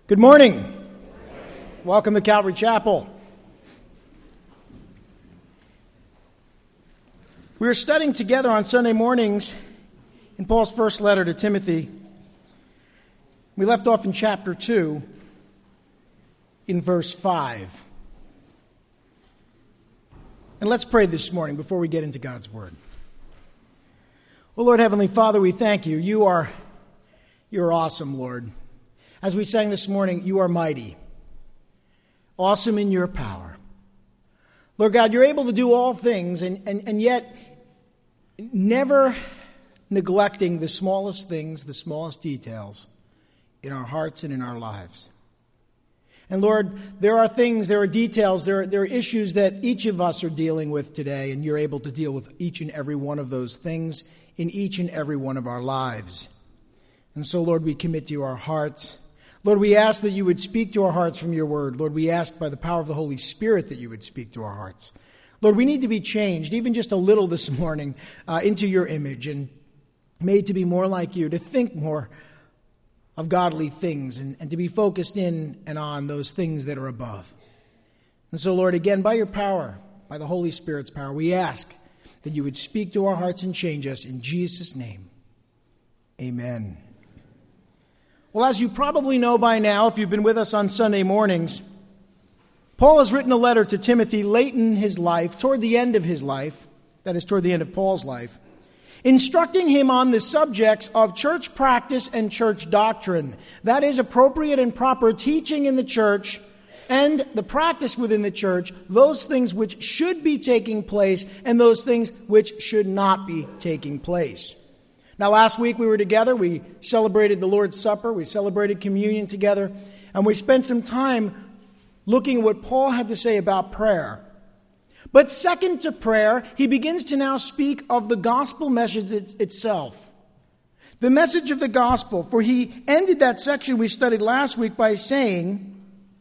Good morning. Welcome to Calvary Chapel. We are studying together on Sunday mornings in Paul's first letter to Timothy. We left off in chapter 2 in verse 5. And let's pray this morning before we get into God's Word. Oh, Lord Heavenly Father, we thank you. You're awesome, Lord. As we sang this morning, you are mighty, awesome in your power. Lord God, you're able to do all things, and yet never neglecting the smallest things, the smallest details in our hearts and in our lives. And Lord, there are things, there are details, there are issues that each of us are dealing with today, and you're able to deal with each and every one of those things in each and every one of our lives. And so, Lord, we commit to you our hearts. Lord, we ask that you would speak to our hearts from your word. Lord, we ask by the power of the Holy Spirit that you would speak to our hearts. Lord, we need to be changed, even just a little this morning, into your image and made to be more like you, to think more of godly things and to be focused in and on those things that are above. And so, Lord, again, by your power, by the Holy Spirit's power, we ask that you would speak to our hearts and change us in Jesus' name. Amen. Well, as you probably know by now, if you've been with us on Sunday mornings, Paul has written a letter to Timothy late in his life, toward the end of his life, that is, toward the end of Paul's life, instructing him on the subjects of church practice and church doctrine. That is, appropriate and proper teaching in the church and the practice within the church, those things which should be taking place and those things which should not be taking place. Now, last week we were together. We celebrated the Lord's Supper. We celebrated communion together. And we spent some time looking at what Paul had to say about prayer. But second to prayer, he begins to now speak of the gospel message itself. The message of the gospel. For he ended that section we studied last week by saying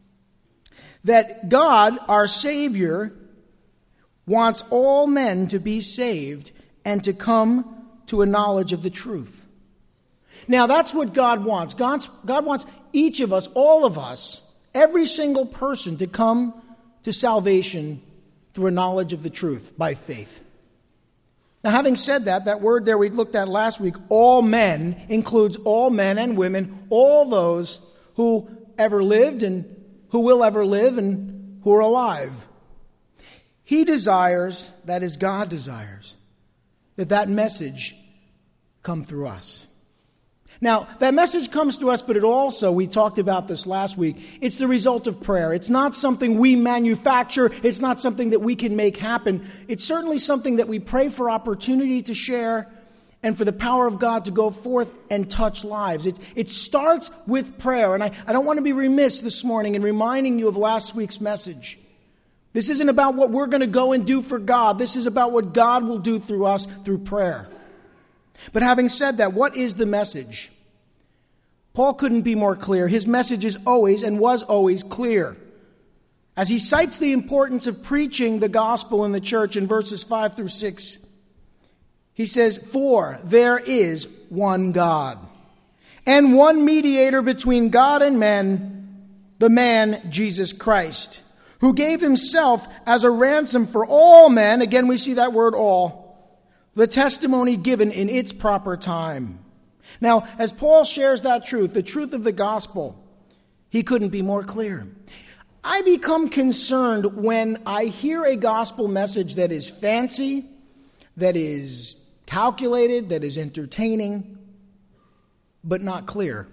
that God, our Savior, wants all men to be saved and to come to a knowledge of the truth. Now, that's what God wants. God wants each of us, all of us, every single person to come to salvation through a knowledge of the truth by faith. Now, having said that, that word there we looked at last week, all men, includes all men and women, all those who ever lived and who will ever live and who are alive. He desires, that is, God desires, that message come through us. Now, that message comes to us, but it also, we talked about this last week, it's the result of prayer. It's not something we manufacture. It's not something that we can make happen. It's certainly something that we pray for opportunity to share and for the power of God to go forth and touch lives. It starts with prayer, and I don't want to be remiss this morning in reminding you of last week's message. This isn't about what we're going to go and do for God. This is about what God will do through us through prayer. But having said that, what is the message? Paul couldn't be more clear. His message is always and was always clear. As he cites the importance of preaching the gospel in the church in verses 5 through 6, he says, "For there is one God, and one mediator between God and men, the man Jesus Christ, who gave himself as a ransom for all men," again we see that word all, "the testimony given in its proper time." Now, as Paul shares that truth, the truth of the gospel, he couldn't be more clear. I become concerned when I hear a gospel message that is fancy, that is calculated, that is entertaining, but not clear.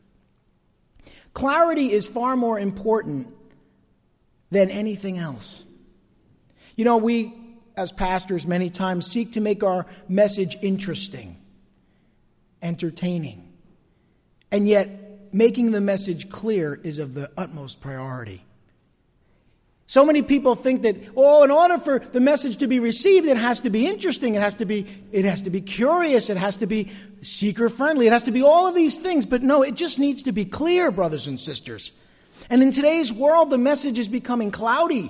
Clarity is far more important than anything else. You know, we, as pastors, many times seek to make our message interesting, entertaining, and yet making the message clear is of the utmost priority. So many people think that, in order for the message to be received, it has to be interesting, it has to be curious, it has to be seeker-friendly, it has to be all of these things. But no, it just needs to be clear, brothers and sisters. And in today's world, the message is becoming cloudy.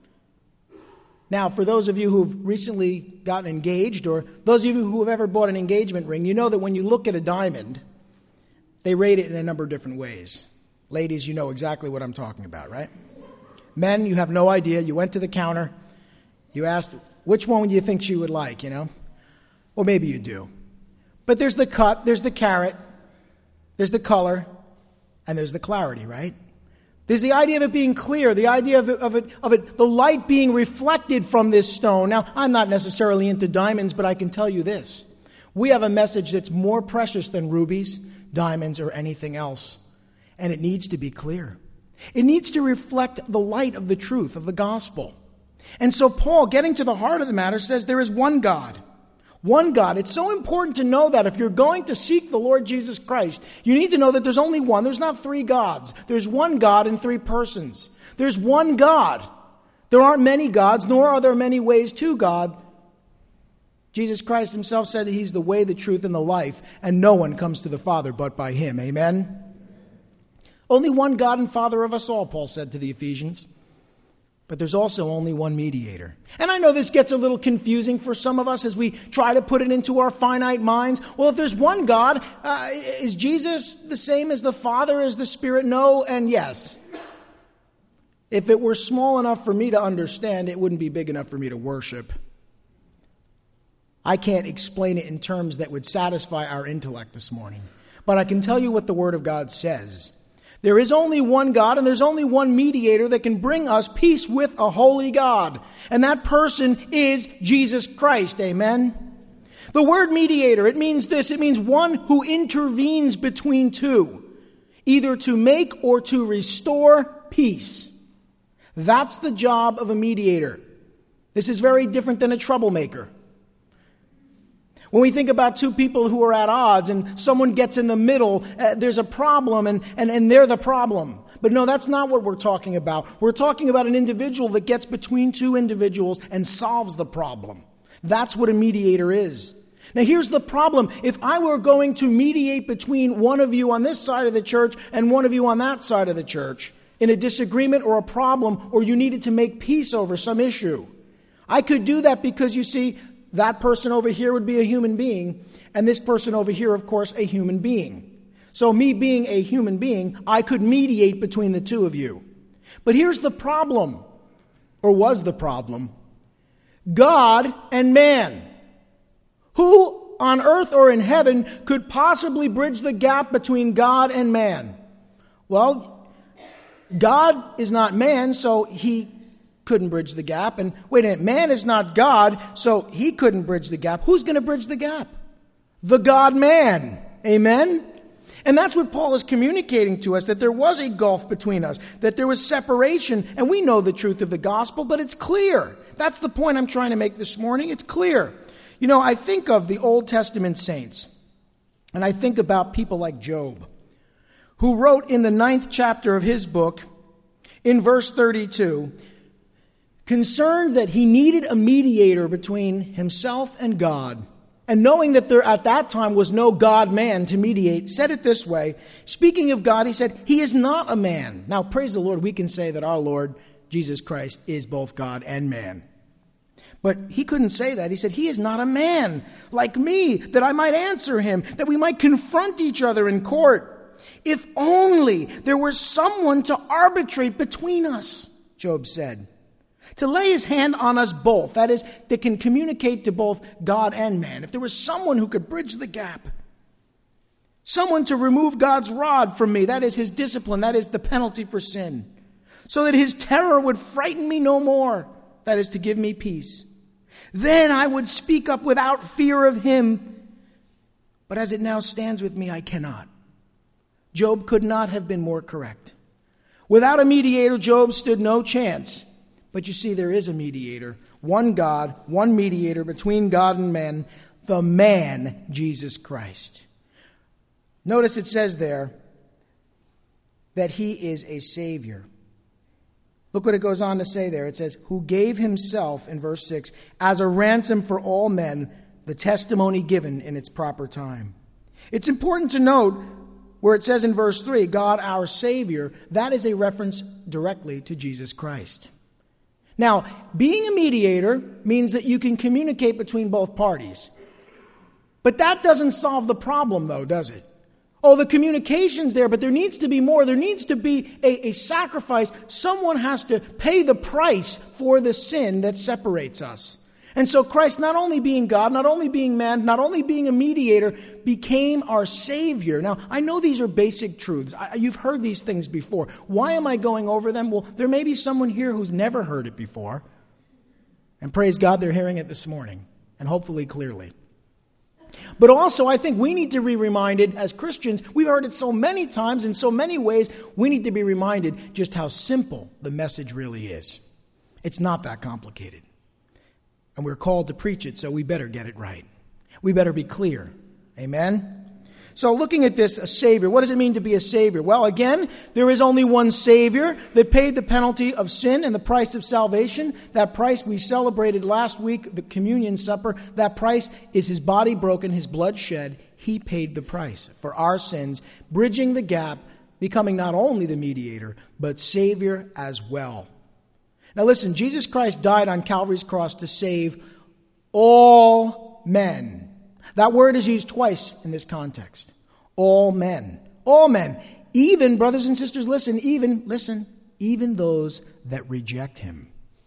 Now, for those of you who've recently gotten engaged, or those of you who have ever bought an engagement ring, you know that when you look at a diamond, they rate it in a number of different ways. Ladies, you know exactly what I'm talking about, right? Men, you have no idea. You went to the counter. You asked, which one do you think she would like, Or maybe you do. But there's the cut, there's the carrot, there's the color, and there's the clarity, right? There's the idea of it being clear, the idea of it, the light being reflected from this stone. Now, I'm not necessarily into diamonds, but I can tell you this. We have a message that's more precious than rubies, diamonds, or anything else. And it needs to be clear. It needs to reflect the light of the truth of the gospel. And so Paul, getting to the heart of the matter, says there is one God. One God. It's so important to know that if you're going to seek the Lord Jesus Christ, you need to know that there's only one. There's not three gods. There's one God in three persons. There's one God. There aren't many gods, nor are there many ways to God. Jesus Christ himself said that he's the way, the truth, and the life, and no one comes to the Father but by him. Amen? Only one God and Father of us all, Paul said to the Ephesians. But there's also only one mediator. And I know this gets a little confusing for some of us as we try to put it into our finite minds. Well, if there's one God, is Jesus the same as the Father, as the Spirit? No and yes. If it were small enough for me to understand, it wouldn't be big enough for me to worship. I can't explain it in terms that would satisfy our intellect this morning. But I can tell you what the Word of God says. There is only one God, and there's only one mediator that can bring us peace with a holy God. And that person is Jesus Christ. Amen? The word mediator, it means this. It means one who intervenes between two, either to make or to restore peace. That's the job of a mediator. This is very different than a troublemaker. When we think about two people who are at odds and someone gets in the middle, there's a problem and they're the problem. But no, that's not what we're talking about. We're talking about an individual that gets between two individuals and solves the problem. That's what a mediator is. Now here's the problem. If I were going to mediate between one of you on this side of the church and one of you on that side of the church in a disagreement or a problem, or you needed to make peace over some issue, I could do that because, you see, that person over here would be a human being, and this person over here, of course, a human being. So me being a human being, I could mediate between the two of you. But here's the problem, or was the problem. God and man. Who on earth or in heaven could possibly bridge the gap between God and man? Well, God is not man, so he couldn't bridge the gap. And wait a minute, man is not God, so he couldn't bridge the gap. Who's going to bridge the gap? The God-man. Amen? And that's what Paul is communicating to us, that there was a gulf between us, that there was separation, and we know the truth of the gospel, but it's clear. That's the point I'm trying to make this morning. It's clear. I think of the Old Testament saints, and I think about people like Job, who wrote in the 9th chapter of his book, in verse 32, concerned that he needed a mediator between himself and God, and knowing that there at that time was no God-man to mediate, said it this way. Speaking of God, he said, he is not a man. Now, praise the Lord, we can say that our Lord Jesus Christ is both God and man. But he couldn't say that. He said, he is not a man like me, that I might answer him, that we might confront each other in court. If only there were someone to arbitrate between us, Job said. To lay his hand on us both, that is, that can communicate to both God and man. If there was someone who could bridge the gap, someone to remove God's rod from me, that is his discipline, that is the penalty for sin, so that his terror would frighten me no more, that is to give me peace. Then I would speak up without fear of him. But as it now stands with me, I cannot. Job could not have been more correct. Without a mediator, Job stood no chance. But you see, there is a mediator, one God, one mediator between God and men, the man, Jesus Christ. Notice it says there that he is a Savior. Look what it goes on to say there. It says, who gave himself, in verse 6, as a ransom for all men, the testimony given in its proper time. It's important to note where it says in verse 3, God our Savior, that is a reference directly to Jesus Christ. Now, being a mediator means that you can communicate between both parties. But that doesn't solve the problem, though, does it? Oh, the communication's there, but there needs to be more. There needs to be a sacrifice. Someone has to pay the price for the sin that separates us. And so Christ, not only being God, not only being man, not only being a mediator, became our Savior. Now, I know these are basic truths. You've heard these things before. Why am I going over them? Well, there may be someone here who's never heard it before. And praise God, they're hearing it this morning, and hopefully clearly. But also, I think we need to be reminded, as Christians, we've heard it so many times in so many ways, we need to be reminded just how simple the message really is. It's not that complicated. And we're called to preach it, so we better get it right. We better be clear. Amen? So looking at this, a Savior, what does it mean to be a Savior? Well, again, there is only one Savior that paid the penalty of sin and the price of salvation. That price we celebrated last week, the communion supper. That price is his body broken, his blood shed. He paid the price for our sins, bridging the gap, becoming not only the mediator, but Savior as well. Now listen, Jesus Christ died on Calvary's cross to save all men. That word is used twice in this context. All men. All men. Even, brothers and sisters, even those that reject him.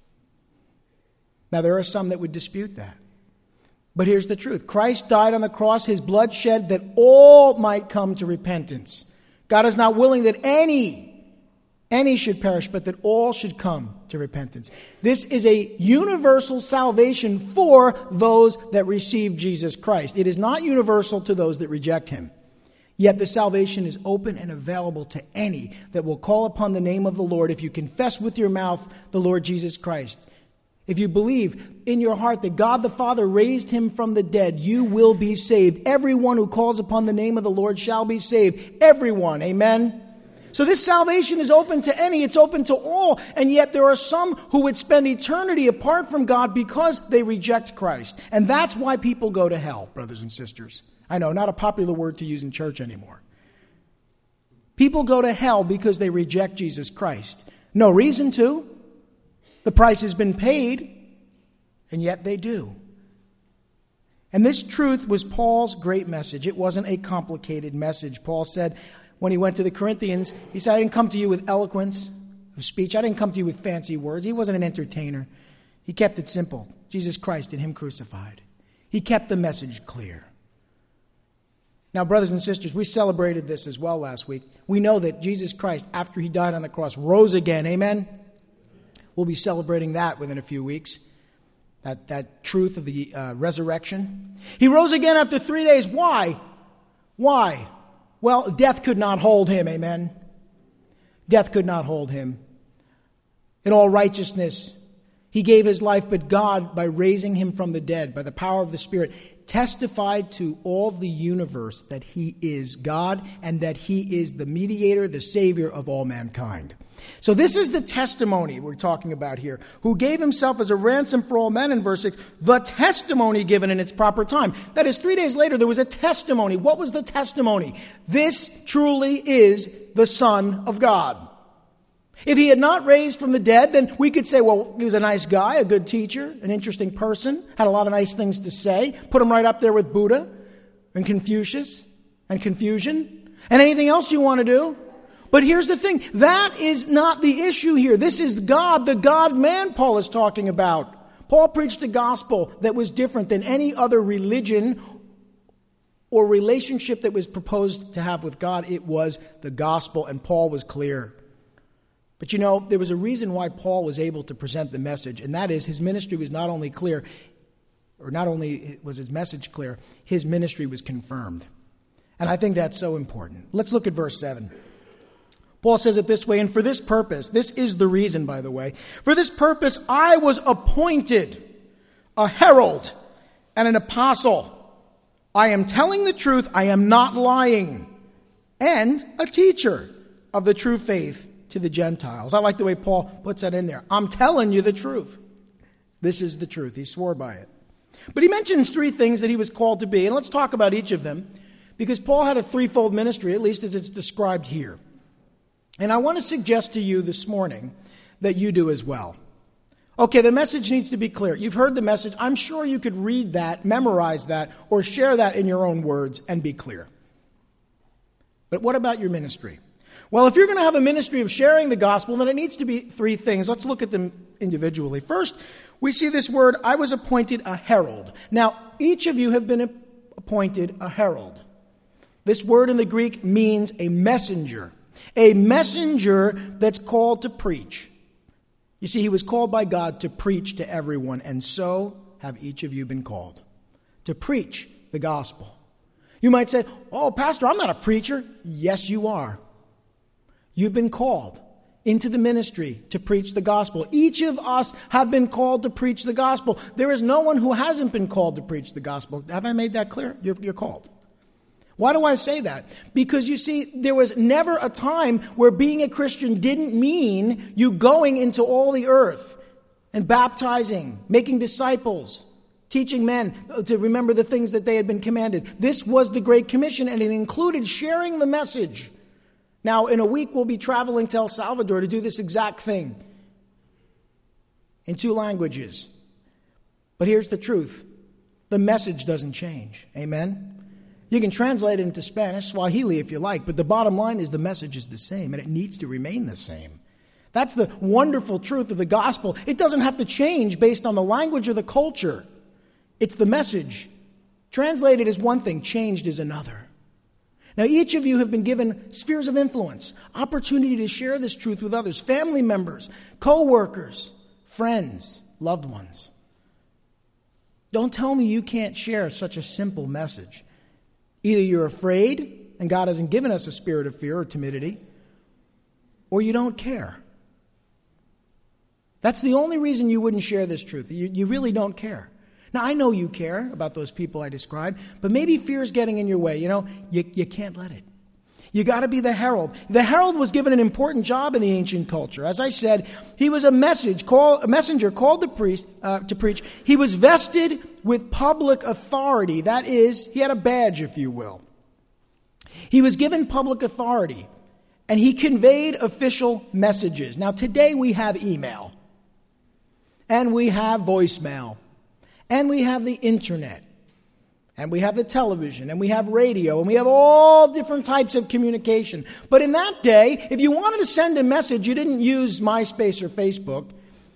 Now there are some that would dispute that. But here's the truth. Christ died on the cross, his blood shed, that all might come to repentance. God is not willing that any should perish, but that all should come to repentance. This is a universal salvation for those that receive Jesus Christ. It is not universal to those that reject him. Yet the salvation is open and available to any that will call upon the name of the Lord. If you confess with your mouth the Lord Jesus Christ, if you believe in your heart that God the Father raised him from the dead, you will be saved. Everyone who calls upon the name of the Lord shall be saved. Everyone. Amen. So this salvation is open to any, it's open to all, and yet there are some who would spend eternity apart from God because they reject Christ. And that's why people go to hell, brothers and sisters. I know, not a popular word to use in church anymore. People go to hell because they reject Jesus Christ. No reason to. The price has been paid, and yet they do. And this truth was Paul's great message. It wasn't a complicated message. Paul said, when he went to the Corinthians, he said, I didn't come to you with eloquence of speech. I didn't come to you with fancy words. He wasn't an entertainer. He kept it simple. Jesus Christ and him crucified. He kept the message clear. Now, brothers and sisters, we celebrated this as well last week. We know that Jesus Christ, after he died on the cross, rose again. Amen? We'll be celebrating that within a few weeks. That truth of the resurrection. He rose again after 3 days. Why? Why? Well, death could not hold him, amen? Death could not hold him. In all righteousness, he gave his life, but God, by raising him from the dead, by the power of the Spirit, testified to all the universe that he is God and that he is the mediator, the Savior of all mankind. So this is the testimony we're talking about here, who gave himself as a ransom for all men in verse 6, the testimony given in its proper time. That is, 3 days later, there was a testimony. What was the testimony? This truly is the Son of God. If he had not raised from the dead, then we could say, well, he was a nice guy, a good teacher, an interesting person, had a lot of nice things to say, put him right up there with Buddha and Confucius and Confucian and anything else you want to do. But here's the thing, that is not the issue here. This is God, the God-man Paul is talking about. Paul preached a gospel that was different than any other religion or relationship that was proposed to have with God. It was the gospel, and Paul was clear. But you know, there was a reason why Paul was able to present the message, and that is his ministry was not only clear, or not only was his message clear, his ministry was confirmed. And I think that's so important. Let's look at verse 7. Paul says it this way, and for this purpose, this is the reason, by the way, for this purpose I was appointed a herald and an apostle. I am telling the truth, I am not lying, and a teacher of the true faith to the Gentiles. I like the way Paul puts that in there. I'm telling you the truth. This is the truth. He swore by it. But he mentions three things that he was called to be, and let's talk about each of them, because Paul had a threefold ministry, at least as it's described here. And I want to suggest to you this morning that you do as well. Okay, the message needs to be clear. You've heard the message. I'm sure you could read that, memorize that, or share that in your own words and be clear. But what about your ministry? Well, if you're going to have a ministry of sharing the gospel, then it needs to be three things. Let's look at them individually. First, we see this word, I was appointed a herald. Now, each of you have been appointed a herald. This word in the Greek means a messenger that's called to preach. You see, he was called by God to preach to everyone, and so have each of you been called to preach the gospel. You might say, oh, Pastor, I'm not a preacher. Yes, you are. You've been called into the ministry to preach the gospel. Each of us have been called to preach the gospel. There is no one who hasn't been called to preach the gospel. Have I made that clear? You're called. Why do I say that? Because you see, there was never a time where being a Christian didn't mean you going into all the earth and baptizing, making disciples, teaching men to remember the things that they had been commanded. This was the Great Commission, and it included sharing the message. Now, in a week, we'll be traveling to El Salvador to do this exact thing in 2 languages. But here's the truth. The message doesn't change. Amen? You can translate it into Spanish, Swahili if you like, but the bottom line is the message is the same, and it needs to remain the same. That's the wonderful truth of the gospel. It doesn't have to change based on the language or the culture. It's the message. Translated is one thing, changed is another. Now, each of you have been given spheres of influence, opportunity to share this truth with others, family members, co-workers, friends, loved ones. Don't tell me you can't share such a simple message. Either you're afraid, and God hasn't given us a spirit of fear or timidity, or you don't care. That's the only reason you wouldn't share this truth. You really don't care. Now, I know you care about those people I described, but maybe fear is getting in your way. You can't let it. You got to be the herald. The herald was given an important job in the ancient culture. As I said, he was a messenger called to preach. He was vested with public authority. That is, he had a badge, if you will. He was given public authority, and he conveyed official messages. Now, today we have email, and we have voicemail, and we have the internet, and we have the television, and we have radio, and we have all different types of communication. But in that day, if you wanted to send a message, you didn't use MySpace or Facebook.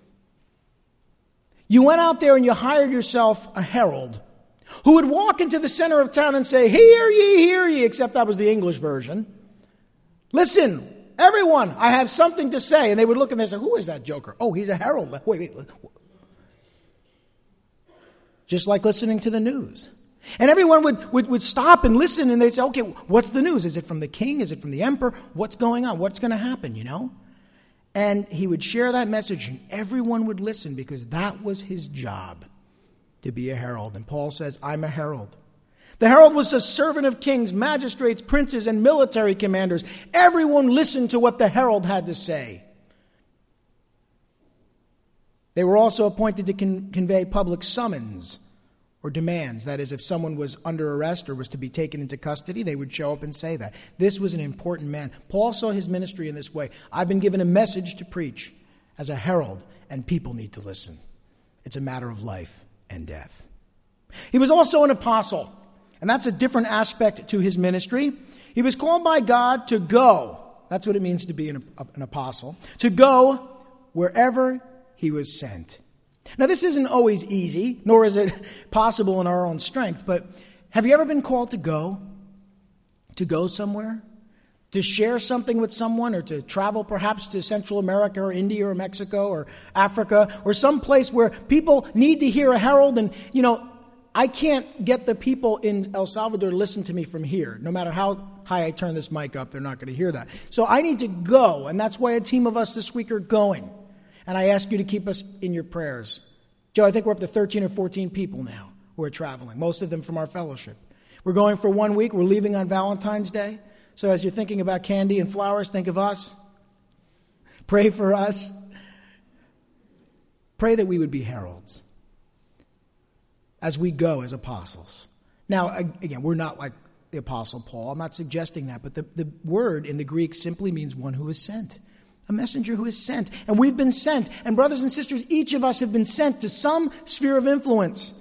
You went out there and you hired yourself a herald who would walk into the center of town and say, hear ye, except that was the English version. Listen, everyone, I have something to say. And they would look and they say, who is that joker? Oh, he's a herald. Wait. Just like listening to the news. And everyone would stop and listen, and they'd say, okay, what's the news? Is it from the king? Is it from the emperor? What's going on? What's going to happen, And he would share that message, and everyone would listen because that was his job, to be a herald. And Paul says, I'm a herald. The herald was a servant of kings, magistrates, princes, and military commanders. Everyone listened to what the herald had to say. They were also appointed to convey public summons or demands. That is, if someone was under arrest or was to be taken into custody, they would show up and say that. This was an important man. Paul saw his ministry in this way. I've been given a message to preach as a herald, and people need to listen. It's a matter of life and death. He was also an apostle, and that's a different aspect to his ministry. He was called by God to go. That's what it means to be an apostle. To go wherever he was sent. Now, this isn't always easy, nor is it possible in our own strength, but have you ever been called to go? To go somewhere? To share something with someone, or to travel perhaps to Central America or India or Mexico or Africa or some place where people need to hear a herald? And, I can't get the people in El Salvador to listen to me from here. No matter how high I turn this mic up, they're not going to hear that. So I need to go, and that's why a team of us this week are going. And I ask you to keep us in your prayers. Joe, I think we're up to 13 or 14 people now who are traveling, most of them from our fellowship. We're going for 1 week. We're leaving on Valentine's Day. So as you're thinking about candy and flowers, think of us. Pray for us. Pray that we would be heralds as we go as apostles. Now, again, we're not like the Apostle Paul. I'm not suggesting that. But the word in the Greek simply means one who is sent. A messenger who is sent. And we've been sent. And brothers and sisters, each of us have been sent to some sphere of influence.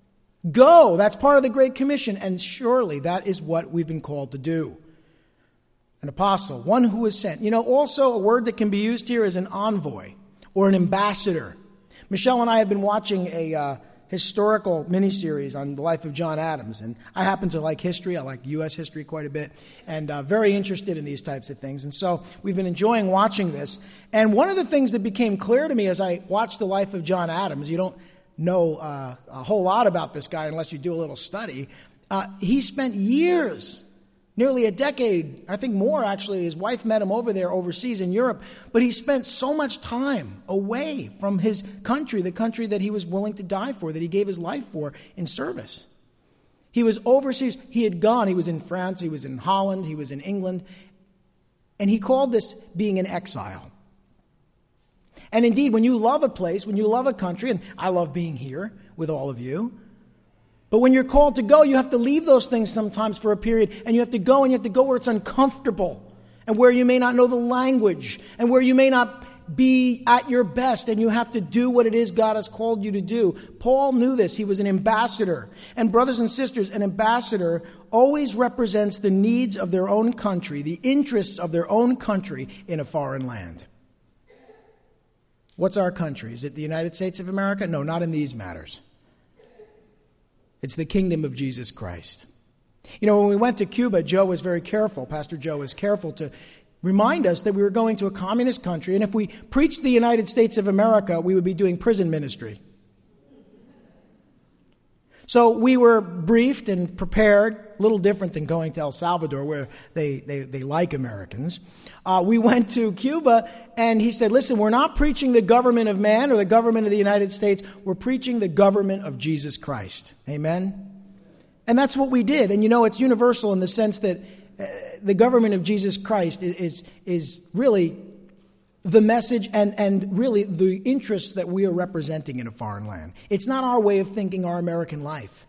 Go. That's part of the Great Commission. And surely that is what we've been called to do. An apostle, one who is sent. Also a word that can be used here is an envoy or an ambassador. Michelle and I have been watching a historical miniseries on the life of John Adams, and I happen to like history. I like U.S. history quite a bit, and very interested in these types of things. And so we've been enjoying watching this. And one of the things that became clear to me as I watched the life of John Adams, you don't know a whole lot about this guy unless you do a little study. He spent years, nearly a decade, I think more actually. His wife met him over there overseas in Europe. But he spent so much time away from his country, the country that he was willing to die for, that he gave his life for in service. He was overseas. He had gone. He was in France. He was in Holland. He was in England. And he called this being an exile. And indeed, when you love a place, when you love a country, and I love being here with all of you, but when you're called to go, you have to leave those things sometimes for a period, and you have to go where it's uncomfortable, and where you may not know the language, and where you may not be at your best, and you have to do what it is God has called you to do. Paul knew this. He was an ambassador. And brothers and sisters, an ambassador always represents the needs of their own country, the interests of their own country in a foreign land. What's our country? Is it the United States of America? No, not in these matters. It's the kingdom of Jesus Christ. When we went to Cuba, Joe was very careful. Pastor Joe was careful to remind us that we were going to a communist country, and if we preached the United States of America, we would be doing prison ministry. So we were briefed and prepared, a little different than going to El Salvador, where they like Americans. We went to Cuba, and he said, listen, we're not preaching the government of man or the government of the United States. We're preaching the government of Jesus Christ. Amen? And that's what we did. And it's universal in the sense that the government of Jesus Christ is really the message and really the interests that we are representing in a foreign land. It's not our way of thinking our American life.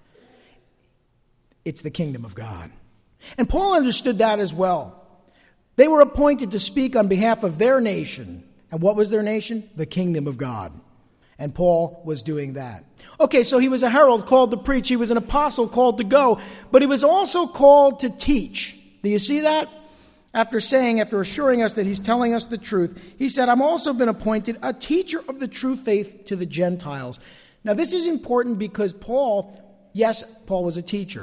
It's the kingdom of God. And Paul understood that as well. They were appointed to speak on behalf of their nation. And what was their nation? The kingdom of God. And Paul was doing that. Okay, so he was a herald called to preach. He was an apostle called to go. But he was also called to teach. Do you see that? After assuring us that he's telling us the truth, he said, I'm also been appointed a teacher of the true faith to the Gentiles. Now, this is important because Paul was a teacher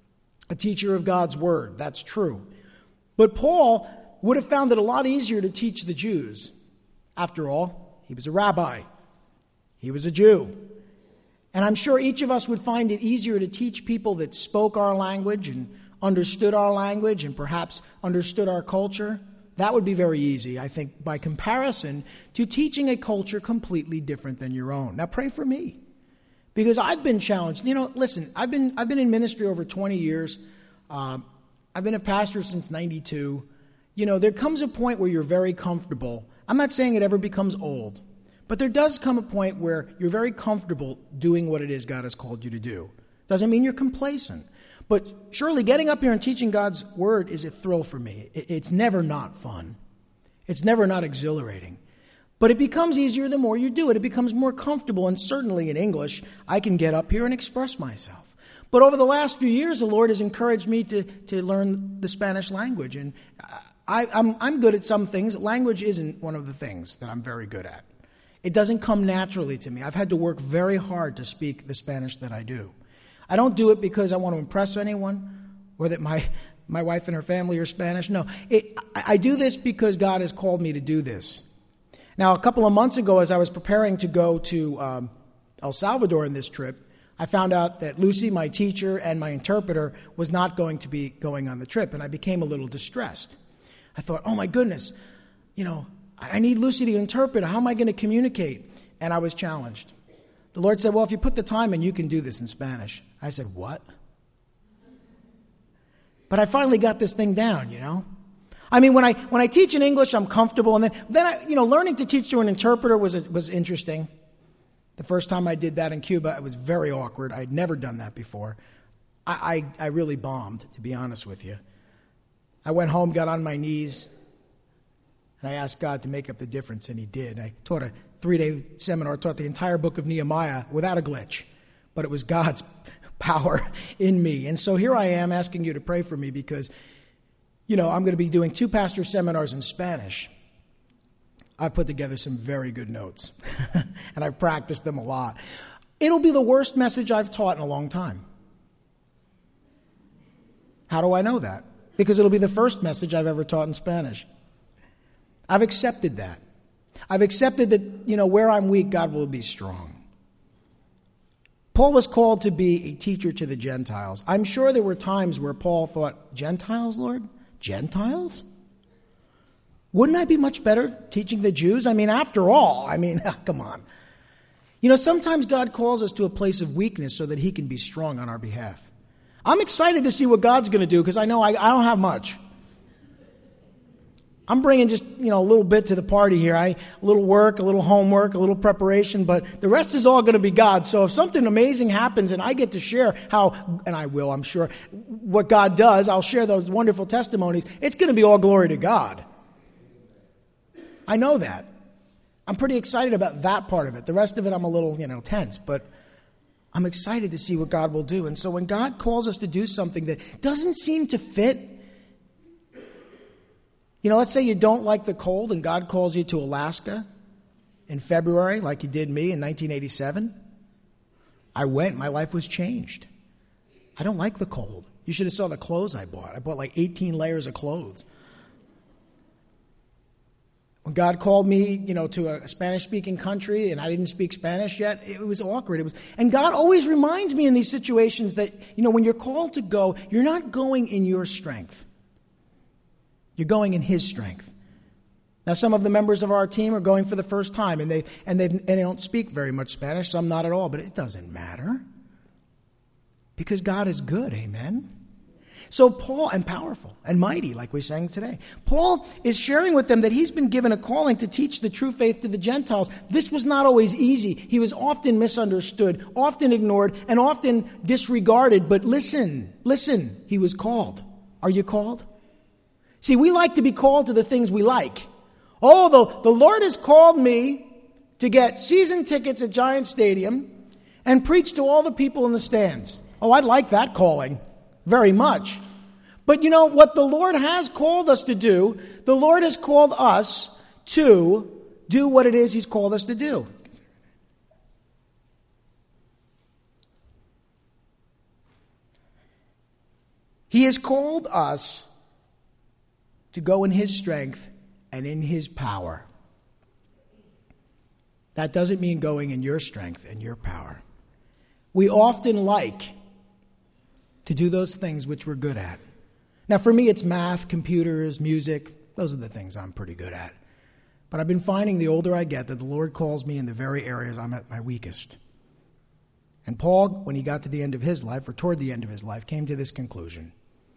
of God's word. That's true. But Paul would have found it a lot easier to teach the Jews. After all, he was a rabbi. He was a Jew. And I'm sure each of us would find it easier to teach people that spoke our language and understood our language and perhaps understood our culture. That would be very easy, I think, by comparison to teaching a culture completely different than your own. Now, pray for me, because I've been challenged. Listen, I've been in ministry over 20 years. I've been a pastor since 92. There comes a point where you're very comfortable. I'm not saying it ever becomes old, but there does come a point where you're very comfortable doing what it is God has called you to do. Doesn't mean you're complacent. But surely getting up here and teaching God's word is a thrill for me. It's never not fun. It's never not exhilarating. But it becomes easier the more you do it. It becomes more comfortable. And certainly in English, I can get up here and express myself. But over the last few years, the Lord has encouraged me to learn the Spanish language. And I'm good at some things. Language isn't one of the things that I'm very good at. It doesn't come naturally to me. I've had to work very hard to speak the Spanish that I do. I don't do it because I want to impress anyone or that my wife and her family are Spanish. No, I do this because God has called me to do this. Now, a couple of months ago, as I was preparing to go to El Salvador in this trip, I found out that Lucy, my teacher, and my interpreter was not going to be going on the trip, and I became a little distressed. I thought, oh my goodness, I need Lucy to interpret. How am I going to communicate? And I was challenged. The Lord said, well, if you put the time in, you can do this in Spanish. I said, what? But I finally got this thing down, I mean, when I teach in English, I'm comfortable. And then I, learning to teach to an interpreter was interesting. The first time I did that in Cuba, it was very awkward. I'd never done that before. I really bombed, to be honest with you. I went home, got on my knees, and I asked God to make up the difference, and he did. I taught a 3-day seminar, taught the entire book of Nehemiah without a glitch, but it was God's power in me. And so here I am asking you to pray for me because I'm going to be doing 2 pastor seminars in Spanish. I've put together some very good notes, and I've practiced them a lot. It'll be the worst message I've taught in a long time. How do I know that? Because it'll be the first message I've ever taught in Spanish. I've accepted that. I've accepted that, where I'm weak, God will be strong. Paul was called to be a teacher to the Gentiles. I'm sure there were times where Paul thought, Gentiles, Lord? Gentiles? Wouldn't I be much better teaching the Jews? After all, come on. Sometimes God calls us to a place of weakness so that he can be strong on our behalf. I'm excited to see what God's going to do because I know I don't have much. I'm bringing just, a little bit to the party here. A little work, a little homework, a little preparation, but the rest is all going to be God. So if something amazing happens and I get to share how, and I will, I'm sure, what God does, I'll share those wonderful testimonies. It's going to be all glory to God. I know that. I'm pretty excited about that part of it. The rest of it, I'm a little, tense, but I'm excited to see what God will do. And so when God calls us to do something that doesn't seem to fit, let's say you don't like the cold and God calls you to Alaska in February like he did me in 1987. I went. My life was changed. I don't like the cold. You should have saw the clothes I bought. I bought like 18 layers of clothes. When God called me, to a Spanish-speaking country and I didn't speak Spanish yet, it was awkward. And God always reminds me in these situations that, when you're called to go, you're not going in your strength. You're going in his strength. Now, some of the members of our team are going for the first time, and they don't speak very much Spanish, some not at all, but it doesn't matter. Because God is good, amen? So Paul, and powerful and mighty, like we sang today. Paul is sharing with them that he's been given a calling to teach the true faith to the Gentiles. This was not always easy. He was often misunderstood, often ignored, and often disregarded. But listen, he was called. Are you called? See, we like to be called to the things we like. Oh, the Lord has called me to get season tickets at Giant Stadium and preach to all the people in the stands. Oh, I'd like that calling very much. But what the Lord has called us to do, the Lord has called us to do what it is he's called us to do. He has called us to go in his strength and in his power. That doesn't mean going in your strength and your power. We often like to do those things which we're good at. Now, for me, it's math, computers, music. Those are the things I'm pretty good at. But I've been finding the older I get that the Lord calls me in the very areas I'm at my weakest. And Paul, when he got to the end of his life, or toward the end of his life, came to this conclusion.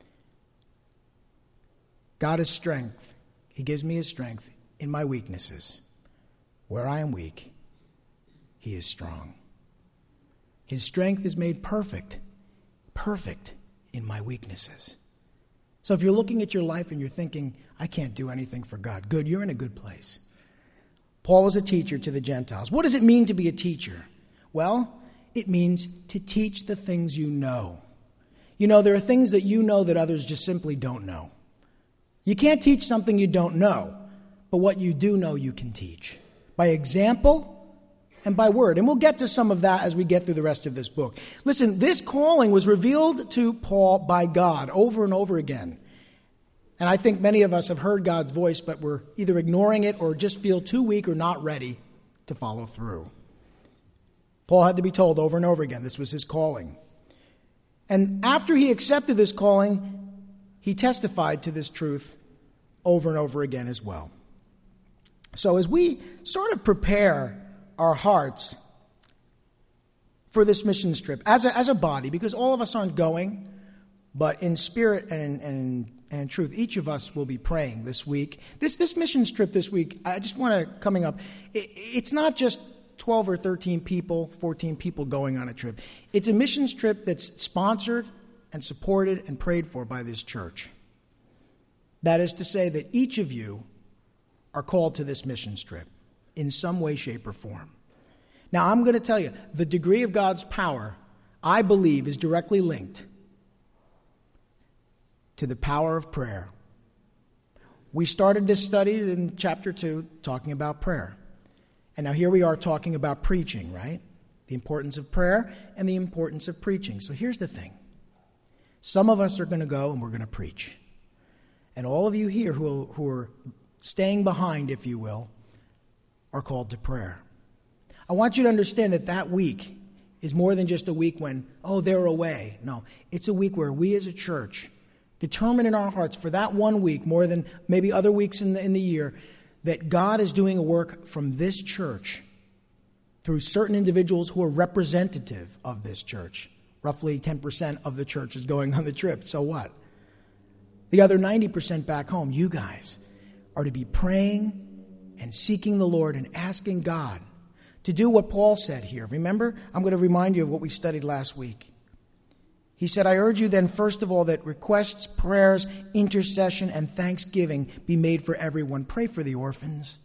God is strength. He gives me his strength in my weaknesses. Where I am weak, he is strong. His strength is made perfect in my weaknesses. So if you're looking at your life and you're thinking, I can't do anything for God, good, you're in a good place. Paul was a teacher to the Gentiles. What does it mean to be a teacher? Well, it means to teach the things you know. There are things that you know that others just simply don't know. You can't teach something you don't know, but what you do know you can teach. By example and by word. And we'll get to some of that as we get through the rest of this book. Listen, this calling was revealed to Paul by God over and over again. And I think many of us have heard God's voice, but we're either ignoring it or just feel too weak or not ready to follow through. Paul had to be told over and over again this was his calling. And after he accepted this calling, he testified to this truth over and over again as well. So as we sort of prepare our hearts for this missions trip as a body, because all of us aren't going, but in spirit and in truth, each of us will be praying this week. This missions trip this week, I just want to, coming up, it's not just 12 or 13 people, 14 people going on a trip. It's a missions trip that's sponsored and supported and prayed for by this church. That is to say that each of you are called to this missions trip in some way, shape, or form. Now, I'm going to tell you, the degree of God's power, I believe, is directly linked to the power of prayer We started this study in chapter 2 talking about prayer. And now here we are talking about preaching, right? The importance of prayer and the importance of preaching. So here's the thing. Some of us are going to go and we're going to preach. And all of you here who are staying behind, if you will, are called to prayer. I want you to understand that that week is more than just a week when, they're away. No, it's a week where we as a church determine in our hearts for that 1 week, more than maybe other weeks in the year, that God is doing a work from this church through certain individuals who are representative of this church. Roughly 10% of the church is going on the trip. So what? The other 90% back home, you guys, are to be praying and seeking the Lord and asking God to do what Paul said here. Remember, I'm going to remind you of what we studied last week. He said, I urge you then, first of all, that requests, prayers, intercession, and thanksgiving be made for everyone. Pray for the orphans.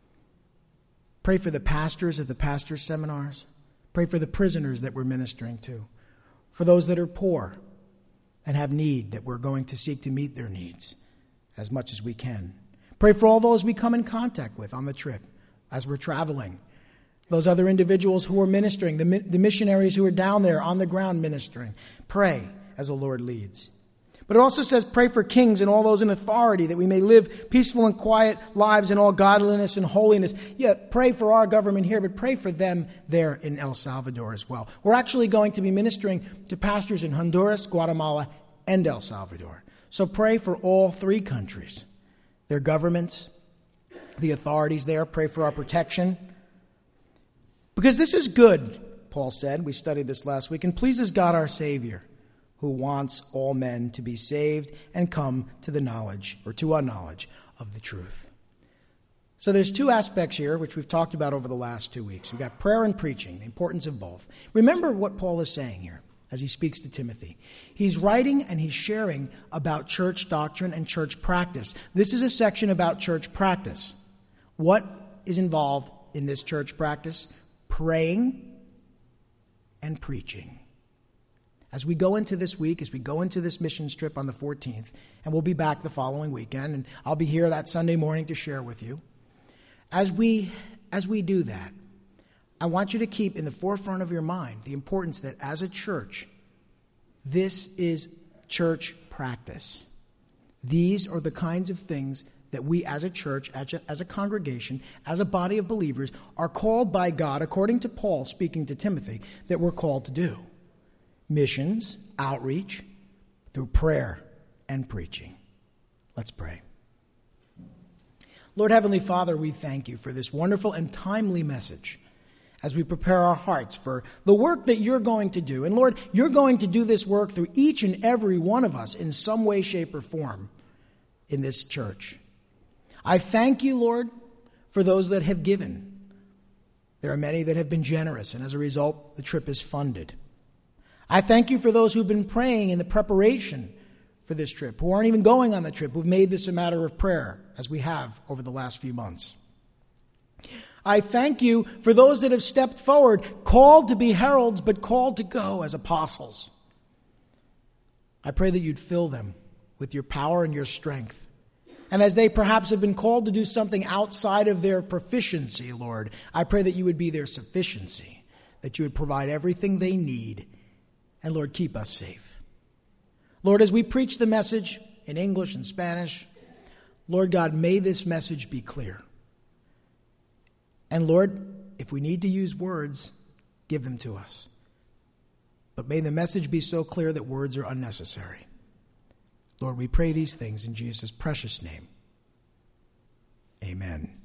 Pray for the pastors at the pastors' seminars. Pray for the prisoners that we're ministering to. For those that are poor and have need, that we're going to seek to meet their needs as much as we can. Pray for all those we come in contact with on the trip as we're traveling. Those other individuals who are ministering, the missionaries who are down there on the ground ministering. Pray as the Lord leads. But it also says pray for kings and all those in authority, that we may live peaceful and quiet lives in all godliness and holiness. Yeah, pray for our government here, but pray for them there in El Salvador as well. We're actually going to be ministering to pastors in Honduras, Guatemala, and El Salvador. So pray for all three countries, their governments, the authorities there. Pray for our protection. Because this is good, Paul said, we studied this last week, and pleases God our Savior, who wants all men to be saved and come to the knowledge, or to a knowledge of the truth. So there's two aspects here, which we've talked about over the last 2 weeks. We've got prayer and preaching, the importance of both. Remember what Paul is saying here as he speaks to Timothy. He's writing and he's sharing about church doctrine and church practice. This is a section about church practice. What is involved in this church practice? Praying and preaching. As we go into this week, as we go into this mission trip on the 14th, and we'll be back the following weekend, and I'll be here that Sunday morning to share with you. As we do that, I want you to keep in the forefront of your mind the importance that as a church, this is church practice. These are the kinds of things that we as a church, as a congregation, as a body of believers, are called by God, according to Paul speaking to Timothy, that we're called to do. Missions, outreach, through prayer and preaching. Let's pray. Lord Heavenly Father, we thank you for this wonderful and timely message as we prepare our hearts for the work that you're going to do. And Lord, you're going to do this work through each and every one of us in some way, shape, or form in this church. I thank you, Lord, for those that have given. There are many that have been generous, and as a result, the trip is funded. I thank you for those who've been praying in the preparation for this trip, who aren't even going on the trip, who've made this a matter of prayer, as we have over the last few months. I thank you for those that have stepped forward, called to be heralds, but called to go as apostles. I pray that you'd fill them with your power and your strength. And as they perhaps have been called to do something outside of their proficiency, Lord, I pray that you would be their sufficiency, that you would provide everything they need. And Lord, keep us safe. Lord, as we preach the message in English and Spanish, Lord God, may this message be clear. And Lord, if we need to use words, give them to us. But may the message be so clear that words are unnecessary. Lord, we pray these things in Jesus' precious name. Amen.